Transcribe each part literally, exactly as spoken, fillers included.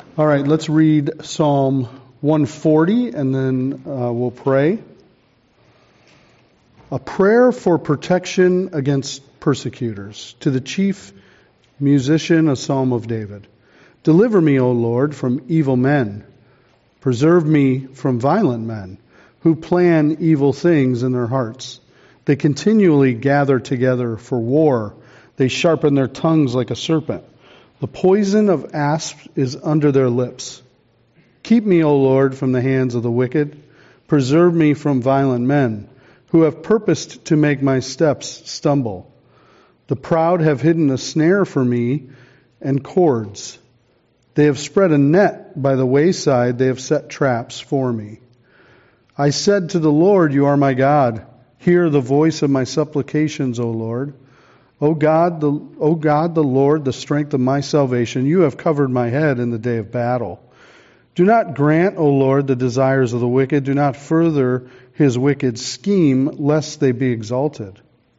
All right, let's read Psalm one forty and then uh, we'll pray. A prayer for protection against persecutors. To the chief musician, a psalm of David. Deliver me, O Lord, from evil men. Preserve me from violent men who plan evil things in their hearts. They continually gather together for war. They sharpen their tongues like a serpent. The poison of asps is under their lips. Keep me, O Lord, from the hands of the wicked. Preserve me from violent men who have purposed to make my steps stumble. The proud have hidden a snare for me and cords. They have spread a net by the wayside. They have set traps for me. I said to the Lord, You are my God. Hear the voice of my supplications, O Lord. O God, the, O God, the Lord, the strength of my salvation, you have covered my head in the day of battle. Do not grant, O Lord, the desires of the wicked. Do not further his wicked scheme, lest they be exalted.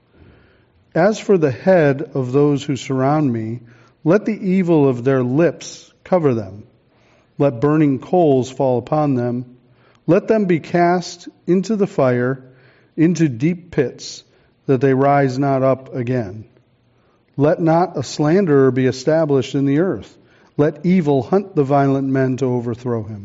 As for the head of those who surround me, let the evil of their lips cover them. Let burning coals fall upon them. Let them be cast into the fire, into deep pits, that they rise not up again. Let not a slanderer be established in the earth. Let evil hunt the violent men to overthrow him.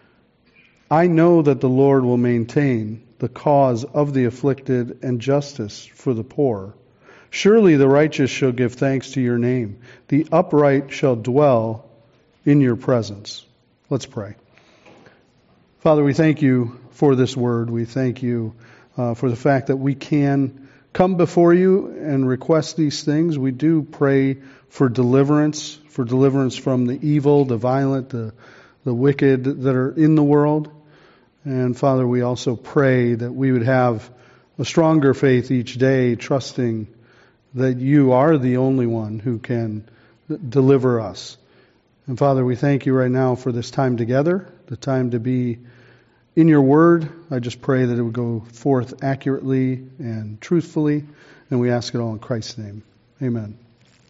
I know that the Lord will maintain the cause of the afflicted and justice for the poor. Surely the righteous shall give thanks to your name. The upright shall dwell in your presence. Let's pray. Father, we thank you for this word. We thank you uh, for the fact that we can come before you and request these things. We do pray for deliverance, for deliverance from the evil, the violent, the, the wicked that are in the world. And Father, we also pray that we would have a stronger faith each day, trusting that you are the only one who can deliver us. And Father, we thank you right now for this time together, the time to be in your word. I just pray that it would go forth accurately and truthfully, and we ask it all in Christ's name. Amen.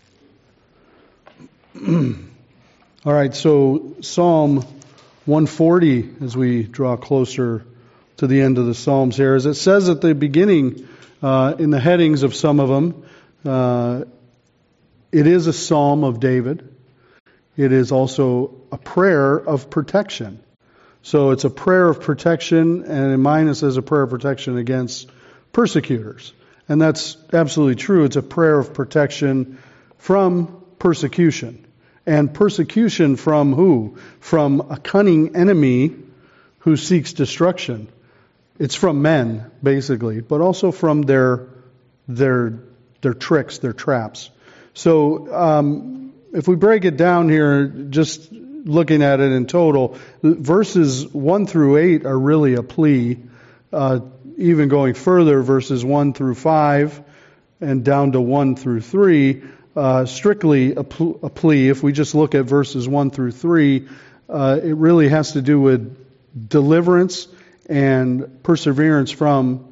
All right, so Psalm one forty, as we draw closer to the end of the Psalms here, as it says at the beginning, uh, in the headings of some of them, uh, it is a psalm of David. It is also a prayer of protection. So it's a prayer of protection, and in mine it says a prayer of protection against persecutors. And that's absolutely true. It's a prayer of protection from persecution. And persecution from who? From a cunning enemy who seeks destruction. It's from men, basically, but also from their their their tricks, their traps. So um, if we break it down here, just looking at it in total, verses one through eight are really a plea. Uh, even going further, verses one through five and down to one through three, uh, strictly a, pl- a plea. If we just look at verses one through three, uh, it really has to do with deliverance and perseverance from,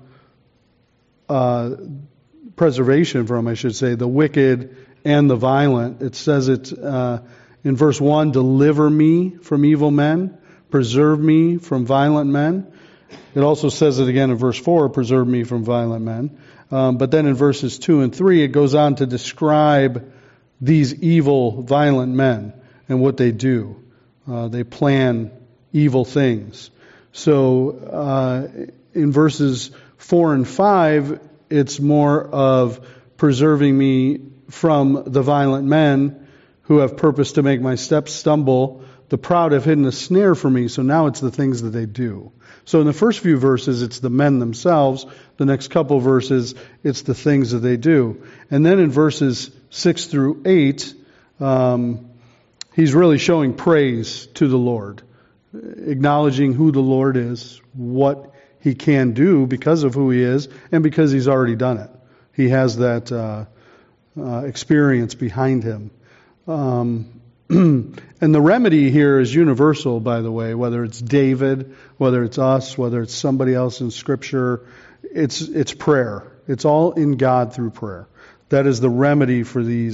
uh, preservation from, I should say, the wicked and the violent. It says it uh, in verse one, deliver me from evil men, preserve me from violent men. It also says it again in verse four, preserve me from violent men. Um, but then in verses two and three, it goes on to describe these evil, violent men and what they do. Uh, they plan evil things. So uh, in verses four and five, it's more of preserving me from the violent men who have purpose to make my steps stumble. The proud have hidden a snare for me, so now it's the things that they do. So in the first few verses, it's the men themselves. The next couple verses, it's the things that they do. And then in verses six through eight, um, he's really showing praise to the Lord, acknowledging who the Lord is, what he can do because of who he is, and because he's already done it. He has that uh, uh, experience behind him. Um, and the remedy here is universal, by the way, whether it's David, whether it's us, whether it's somebody else in Scripture, it's it's prayer. It's all in God through prayer. That is the remedy for these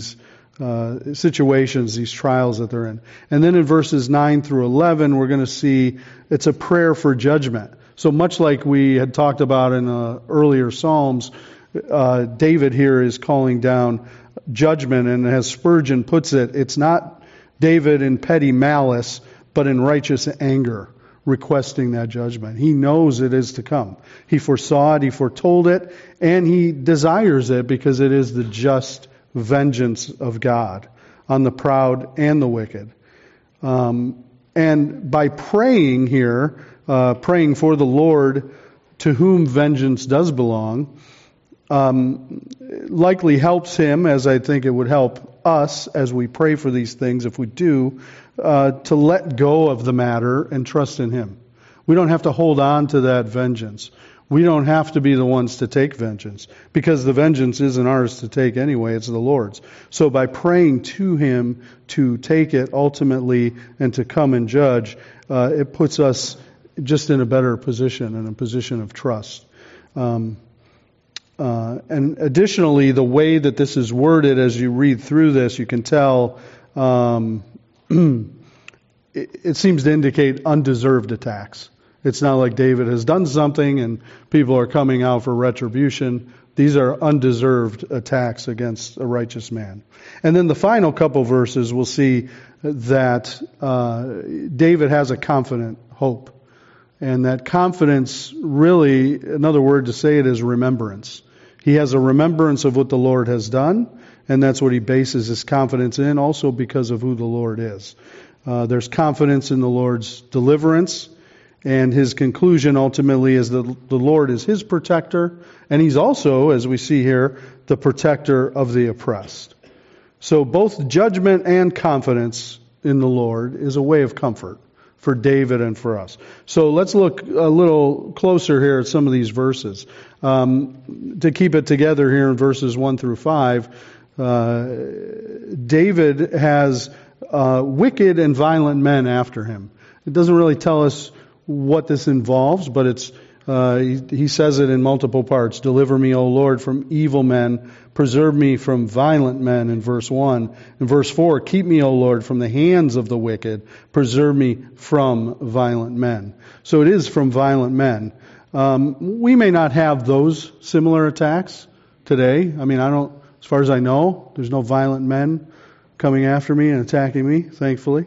uh, situations, these trials that they're in. And then in verses nine through eleven, we're going to see it's a prayer for judgment. So much like we had talked about in uh, earlier Psalms, uh, David here is calling down judgment, and as Spurgeon puts it, it's not David in petty malice, but in righteous anger, requesting that judgment. He knows it is to come. He foresaw it, he foretold it, and he desires it because it is the just vengeance of God on the proud and the wicked. Um, and by praying here, uh, praying for the Lord to whom vengeance does belong, um, likely helps him, as I think it would help us as we pray for these things, if we do, uh, to let go of the matter and trust in him. We don't have to hold on to that vengeance. We don't have to be the ones to take vengeance, because the vengeance isn't ours to take anyway, it's the Lord's. So by praying to him to take it ultimately and to come and judge, uh, it puts us just in a better position, in a position of trust. Um, uh, and additionally, the way that this is worded, as you read through this, you can tell um, it, it seems to indicate undeserved attacks. It's not like David has done something and people are coming out for retribution. These are undeserved attacks against a righteous man. And then the final couple verses, we'll see that uh, David has a confident hope. And that confidence, really, another word to say it is remembrance. He has a remembrance of what the Lord has done, and that's what he bases his confidence in, also because of who the Lord is. Uh, there's confidence in the Lord's deliverance, and his conclusion ultimately is that the Lord is his protector, and he's also, as we see here, the protector of the oppressed. So both judgment and confidence in the Lord is a way of comfort for David and for us. So let's look a little closer here at some of these verses. Um, to keep it together here in verses one through five, uh, David has uh, wicked and violent men after him. It doesn't really tell us what this involves, but it's uh, he, he says it in multiple parts. Deliver me, O Lord, from evil men. Preserve me from violent men in verse one. In verse four, keep me, O Lord, from the hands of the wicked. Preserve me from violent men. So it is from violent men. Um, we may not have those similar attacks today. I mean, I don't, as far as I know, there's no violent men coming after me and attacking me, thankfully.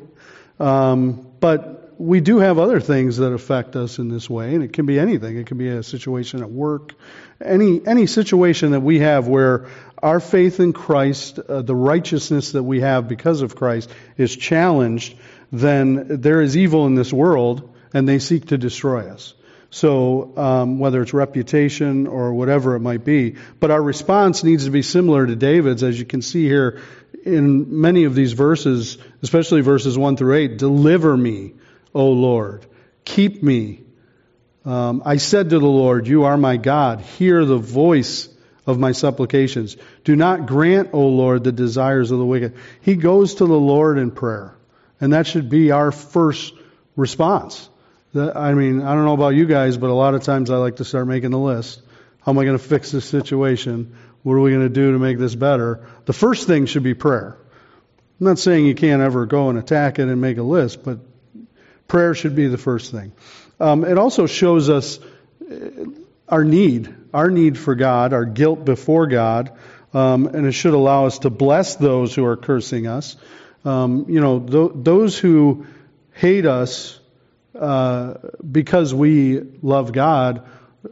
Um, but we do have other things that affect us in this way, and it can be anything. It can be a situation at work, any any situation that we have where our faith in Christ, uh, the righteousness that we have because of Christ, is challenged. Then there is evil in this world, and they seek to destroy us. So um, whether it's reputation or whatever it might be, but our response needs to be similar to David's, as you can see here in many of these verses, especially verses one through eight. Deliver me, O Lord, keep me. Um, I said to the Lord, you are my God. Hear the voice of my supplications. Do not grant, O Lord, the desires of the wicked. He goes to the Lord in prayer. And that should be our first response. That, I mean, I don't know about you guys, but a lot of times I like to start making the list. How am I going to fix this situation? What are we going to do to make this better? The first thing should be prayer. I'm not saying you can't ever go and attack it and make a list, but prayer should be the first thing. Um, it also shows us our need, our need for God, our guilt before God, um, and it should allow us to bless those who are cursing us. Um, you know, th- those who hate us uh, because we love God.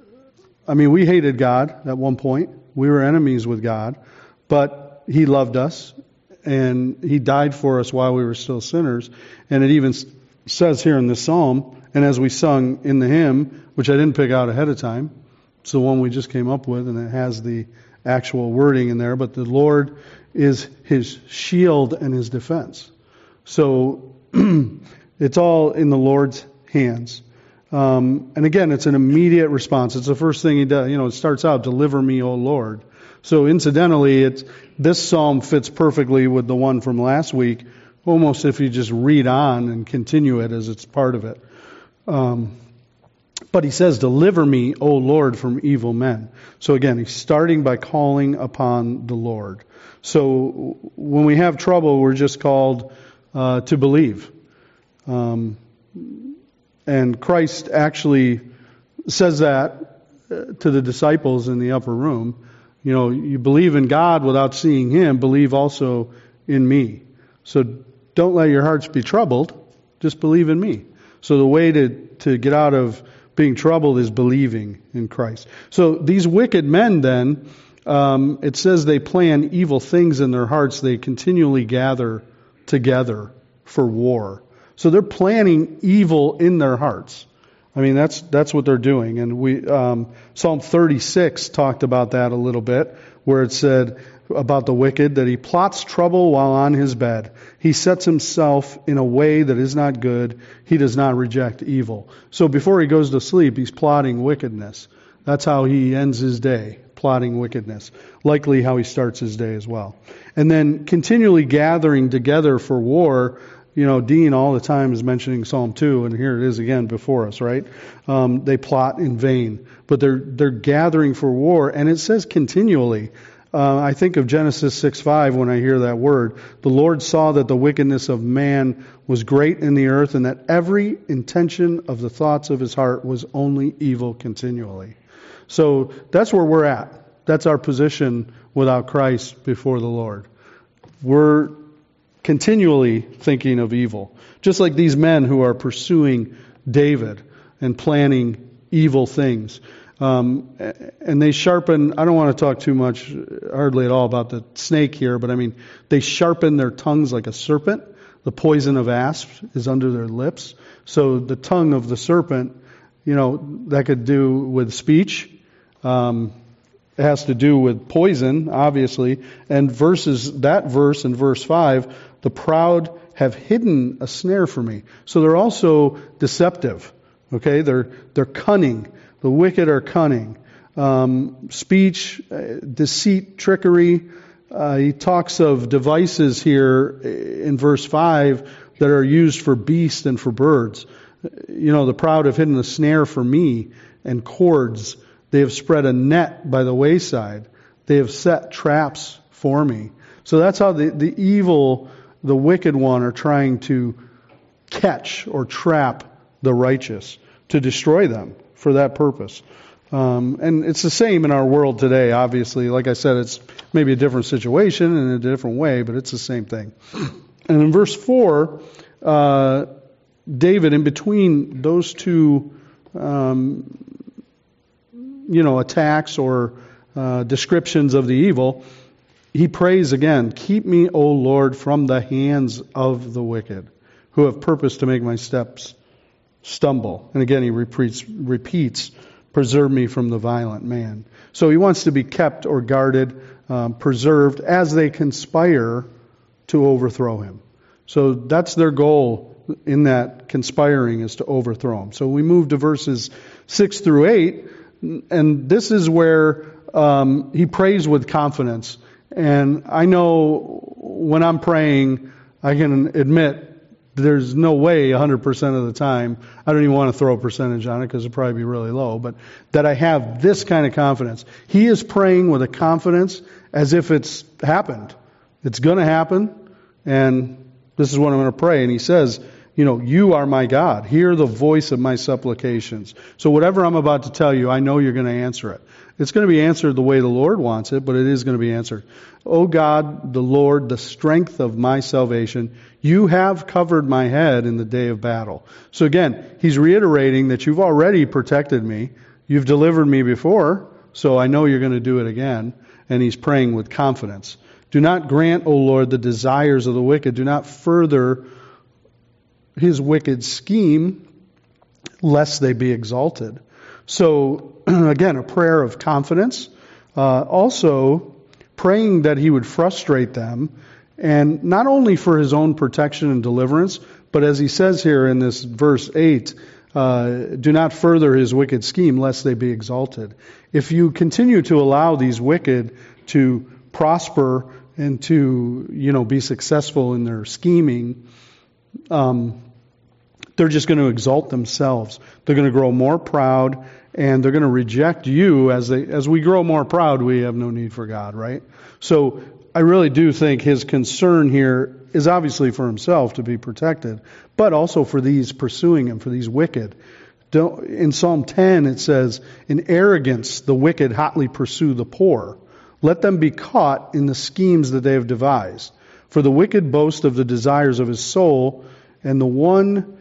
I mean, we hated God at one point. We were enemies with God, but He loved us, and He died for us while we were still sinners. And it even says here in the psalm, and as we sung in the hymn, which I didn't pick out ahead of time, it's the one we just came up with, and it has the actual wording in there, but the Lord is his shield and his defense. So it's all in the Lord's hands. Um, and again, it's an immediate response. It's the first thing he does. You know, it starts out, deliver me, O Lord. So incidentally, it's, this psalm fits perfectly with the one from last week, almost if you just read on and continue it as it's part of it. Um, But he says, deliver me, O Lord, from evil men. So again, he's starting by calling upon the Lord. So when we have trouble, we're just called uh, to believe. Um, and Christ actually says that to the disciples in the upper room. You know, you believe in God without seeing Him, believe also in me. So don't let your hearts be troubled, just believe in me. So the way to, to get out of being troubled is believing in Christ. So these wicked men then, um, it says they plan evil things in their hearts. They continually gather together for war. So they're planning evil in their hearts. I mean, that's that's what they're doing. And we um, Psalm thirty-six talked about that a little bit, where it said about the wicked that he plots trouble while on his bed. He sets himself in a way that is not good. He does not reject evil. So before he goes to sleep, he's plotting wickedness. That's how he ends his day, plotting wickedness. Likely how he starts his day as well. And then continually gathering together for war. You know, Dean all the time is mentioning Psalm two, and here it is again before us, right? Um, they plot in vain, but they're they're gathering for war, and it says continually. Uh, I think of Genesis six five when I hear that word. The Lord saw that the wickedness of man was great in the earth, and that every intention of the thoughts of his heart was only evil continually. So that's where we're at. That's our position without Christ before the Lord. We're continually thinking of evil. Just like these men who are pursuing David and planning evil things. Um, and they sharpen, I don't want to talk too much, hardly at all about the snake here, but I mean, they sharpen their tongues like a serpent. The poison of asps is under their lips. So the tongue of the serpent, you know, that could do with speech. Um, it has to do with poison, obviously. And verses, that verse in verse five, the proud have hidden a snare for me. So they're also deceptive. Okay, they're they're cunning. The wicked are cunning. Um, speech, uh, deceit, trickery. Uh, he talks of devices here in verse five that are used for beasts and for birds. You know, the proud have hidden a snare for me and cords. They have spread a net by the wayside. They have set traps for me. So that's how the, the evil, the wicked one, are trying to catch or trap the righteous, to destroy them for that purpose. Um, and it's the same in our world today, obviously. Like I said, it's maybe a different situation in a different way, but it's the same thing. And in verse four, uh, David, in between those two um, you know, attacks or uh, descriptions of the evil, he prays again, keep me, O Lord, from the hands of the wicked, who have purposed to make my steps stumble. And again, he repeats, repeats, preserve me from the violent man. So he wants to be kept or guarded, um, preserved, as they conspire to overthrow him. So that's their goal in that conspiring, is to overthrow him. So we move to verses six through eight, and this is where um, he prays with confidence. And I know when I'm praying, I can admit there's no way one hundred percent of the time, I don't even want to throw a percentage on it because it'll probably be really low, but that I have this kind of confidence. He is praying with a confidence as if it's happened. It's going to happen, and this is what I'm going to pray. And he says, you know, you are my God. Hear the voice of my supplications. So whatever I'm about to tell you, I know you're going to answer it. It's going to be answered the way the Lord wants it, but it is going to be answered. O God, the Lord, the strength of my salvation, you have covered my head in the day of battle. So again, he's reiterating that you've already protected me. You've delivered me before, so I know you're going to do it again. And he's praying with confidence. Do not grant, O Lord, the desires of the wicked. Do not further his wicked scheme, lest they be exalted. So, again, a prayer of confidence. Uh, also, praying that he would frustrate them, and not only for his own protection and deliverance, but as he says here in this verse eight, uh, do not further his wicked scheme, lest they be exalted. If you continue to allow these wicked to prosper and to, you know, be successful in their scheming, um, they're just going to exalt themselves. They're going to grow more proud, and they're going to reject you. As they, as we grow more proud, we have no need for God, right? So I really do think his concern here is obviously for himself to be protected, but also for these pursuing him, for these wicked. Don't, in Psalm ten it says, "In arrogance the wicked hotly pursue the poor. Let them be caught in the schemes that they have devised. For the wicked boast of the desires of his soul, and the one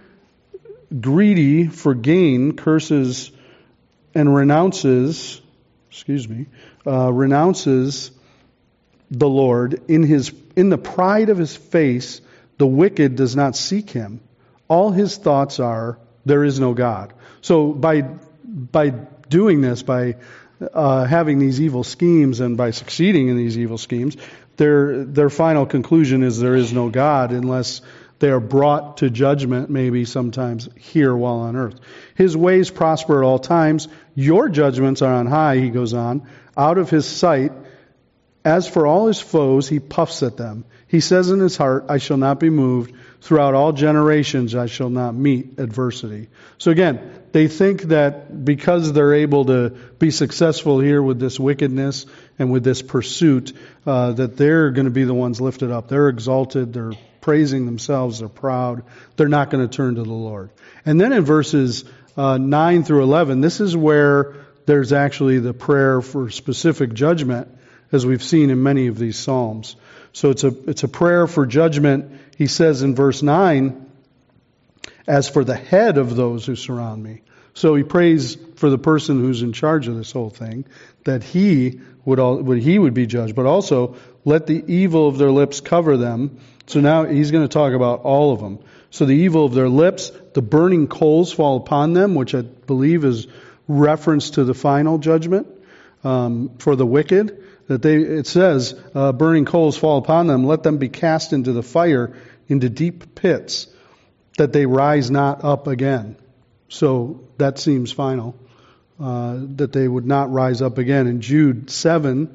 greedy for gain curses and renounces, excuse me, uh, renounces the Lord. In his in the pride of his face, the wicked does not seek him. All his thoughts are, there is no God." So by by doing this, by uh, having these evil schemes and by succeeding in these evil schemes, their their final conclusion is there is no God unless they are brought to judgment, maybe sometimes here while on earth. His ways prosper at all times. Your judgments are on high, he goes on, out of his sight. As for all his foes, he puffs at them. He says in his heart, I shall not be moved. Throughout all generations, I shall not meet adversity. So again, they think that because they're able to be successful here with this wickedness and with this pursuit, uh, that they're going to be the ones lifted up. They're exalted. They're praising themselves. They're proud. They're not going to turn to the Lord. And then in verses uh, nine through eleven, this is where there's actually the prayer for specific judgment, as we've seen in many of these Psalms. So it's a it's a prayer for judgment. He says in verse nine, as for the head of those who surround me. So he prays for the person who's in charge of this whole thing, that he would all, would he would be judged, but also let the evil of their lips cover them. So now he's going to talk about all of them. So the evil of their lips, the burning coals fall upon them, which I believe is reference to the final judgment um, for the wicked. That they, it says, uh, burning coals fall upon them. Let them be cast into the fire, into deep pits, that they rise not up again. So that seems final, uh, that they would not rise up again. In Jude seven,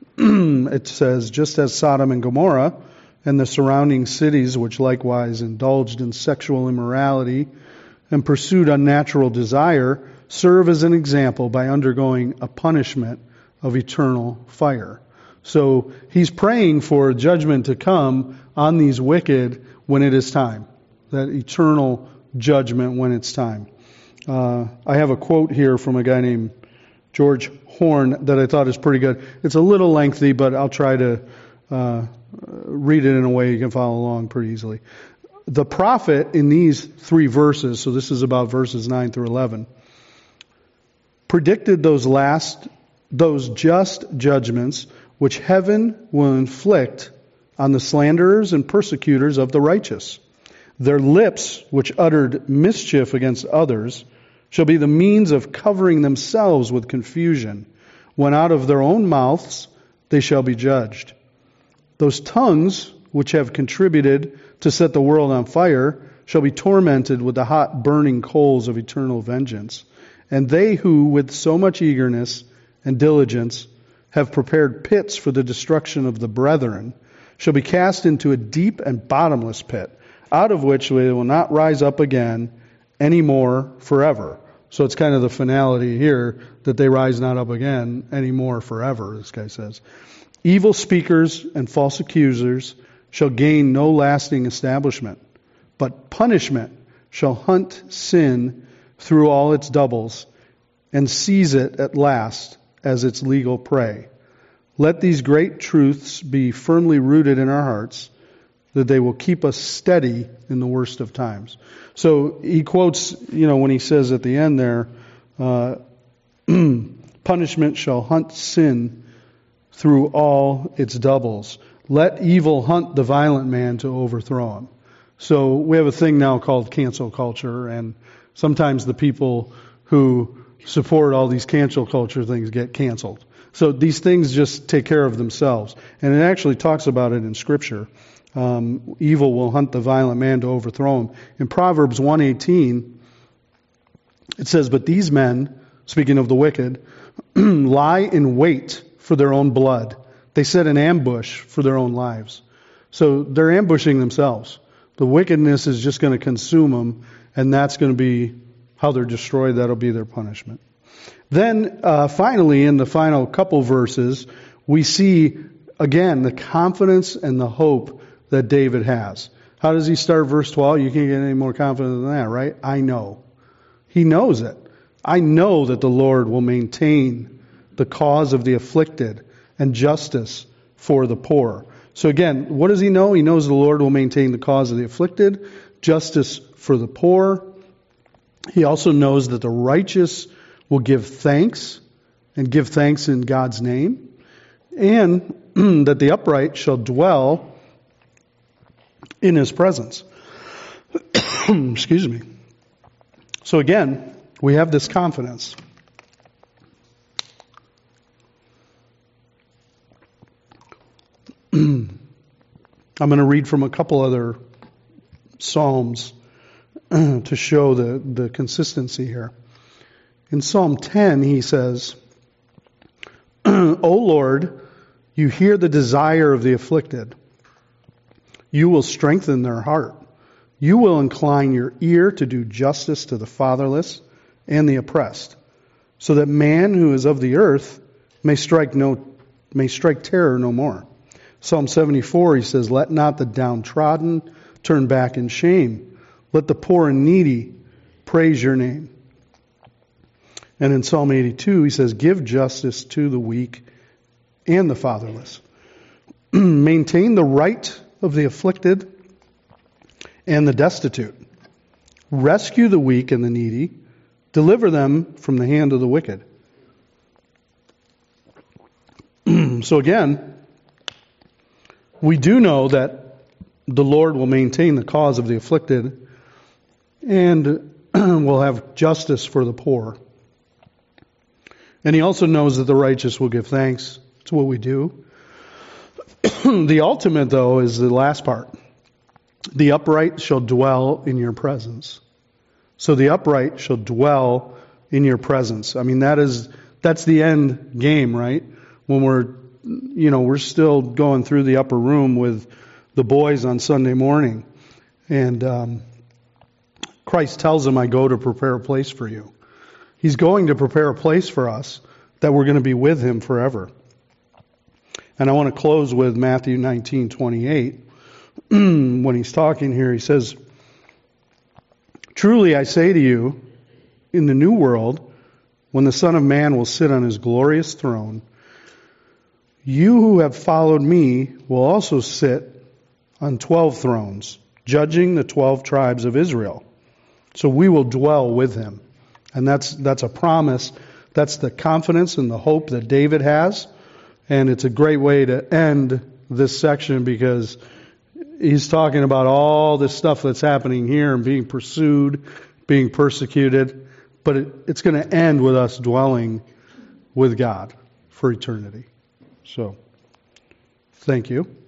it says, just as Sodom and Gomorrah and the surrounding cities, which likewise indulged in sexual immorality and pursued unnatural desire, serve as an example by undergoing a punishment of eternal fire. So he's praying for judgment to come on these wicked when it is time. That eternal judgment when it's time. Uh, I have a quote here from a guy named George Horn that I thought is pretty good. It's a little lengthy, but I'll try to uh, read it in a way you can follow along pretty easily. The prophet in these three verses, so this is about verses nine through eleven, predicted those last, those just judgments which heaven will inflict on the slanderers and persecutors of the righteous. Their lips, which uttered mischief against others, shall be the means of covering themselves with confusion, when out of their own mouths they shall be judged. Those tongues, which have contributed to set the world on fire, shall be tormented with the hot burning coals of eternal vengeance. And they who, with so much eagerness and diligence, have prepared pits for the destruction of the brethren, shall be cast into a deep and bottomless pit, out of which they will not rise up again any more forever. So it's kind of the finality here, that they rise not up again any more forever, this guy says. Evil speakers and false accusers shall gain no lasting establishment, but punishment shall hunt sin through all its doubles and seize it at last as its legal prey. Let these great truths be firmly rooted in our hearts, that they will keep us steady in the worst of times. So he quotes, you know, when he says at the end there, uh, punishment shall hunt sin through all its doubles. Let evil hunt the violent man to overthrow him. So we have a thing now called cancel culture, and sometimes the people who support all these cancel culture things get canceled. So these things just take care of themselves. And it actually talks about it in Scripture. Um, evil will hunt the violent man to overthrow him. In Proverbs one eighteen, it says, but these men, speaking of the wicked, lie in wait for their own blood. They set an ambush for their own lives. So they're ambushing themselves. The wickedness is just going to consume them, and that's going to be how they're destroyed. That'll be their punishment. Then, uh, finally, in the final couple verses, we see, again, the confidence and the hope that David has. How does he start verse twelve? You can't get any more confident than that, right? I know. He knows it. I know that the Lord will maintain the cause of the afflicted and justice for the poor. So again, what does he know? He knows the Lord will maintain the cause of the afflicted, justice for the poor. He also knows that the righteous will give thanks and give thanks in God's name, and that the upright shall dwell in his presence. Excuse me. So again, we have this confidence. I'm going to read from a couple other Psalms to show the, the consistency here. In Psalm ten, he says, O Lord, you hear the desire of the afflicted. You will strengthen their heart. You will incline your ear to do justice to the fatherless and the oppressed, so that man who is of the earth may strike no may strike terror no more. Psalm seventy-four, he says, let not the downtrodden turn back in shame. Let the poor and needy praise your name. And in Psalm eighty-two, he says, give justice to the weak and the fatherless. Maintain the right of the afflicted and the destitute. Rescue the weak and the needy. Deliver them from the hand of the wicked. So again, we do know that the Lord will maintain the cause of the afflicted and will have justice for the poor. And he also knows that the righteous will give thanks. That's what we do. The ultimate, though, is the last part. The upright shall dwell in your presence. So the upright shall dwell in your presence. I mean, that is, that's the end game, right? When we're, you know, we're still going through the upper room with the boys on Sunday morning. And um, Christ tells them, I go to prepare a place for you. He's going to prepare a place for us that we're going to be with him forever. And I want to close with Matthew nineteen twenty-eight. When he's talking here, he says, truly I say to you, in the new world, when the Son of Man will sit on his glorious throne, you who have followed me will also sit on twelve thrones, judging the twelve tribes of Israel. So we will dwell with him. And that's that's a promise. That's the confidence and the hope that David has. And it's a great way to end this section because he's talking about all this stuff that's happening here and being pursued, being persecuted. But it, it's going to end with us dwelling with God for eternity. So, thank you.